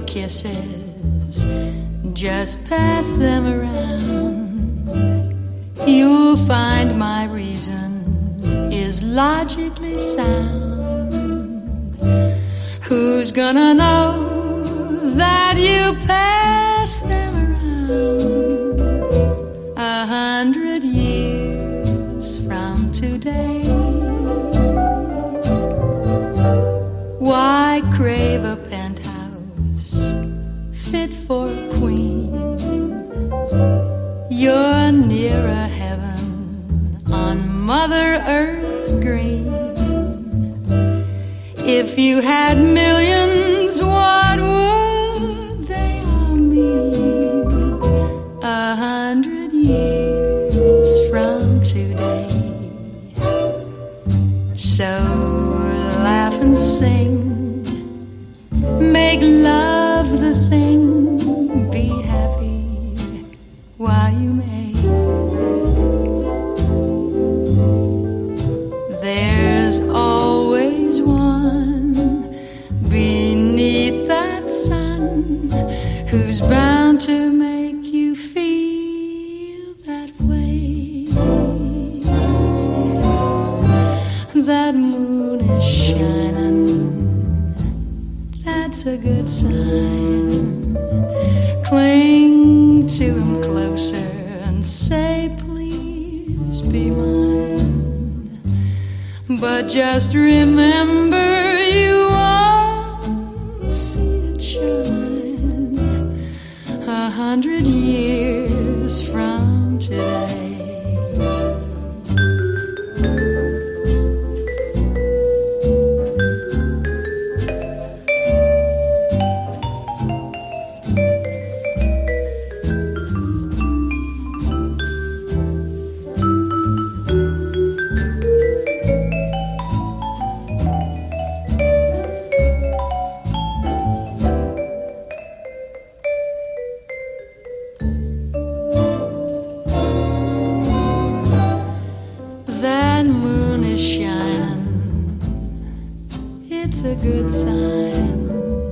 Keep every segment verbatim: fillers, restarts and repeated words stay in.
kisses, just pass them around. You'll find my reason is logically sound. Who's gonna know that you pass them around a hundred years from today? Why crave a penthouse fit for a queen? You're nearer heaven on Mother Earth's green. If you had millions, what would they all mean a hundred years from today? So laugh and sing, make love the thing, be happy while you may. There's always one beneath that sun who's bound to make you feel that way. That moon is shining, that's a good sign. Cling to him closer and say, please be mine. But just remember, you won't see it shine a hundred years from today. That moon is shining, it's a good sign.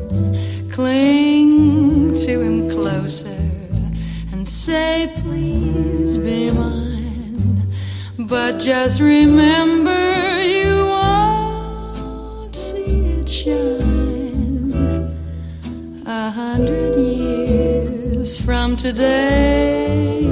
Cling to him closer and say, please be mine. But just remember, you won't see it shine a hundred years from today.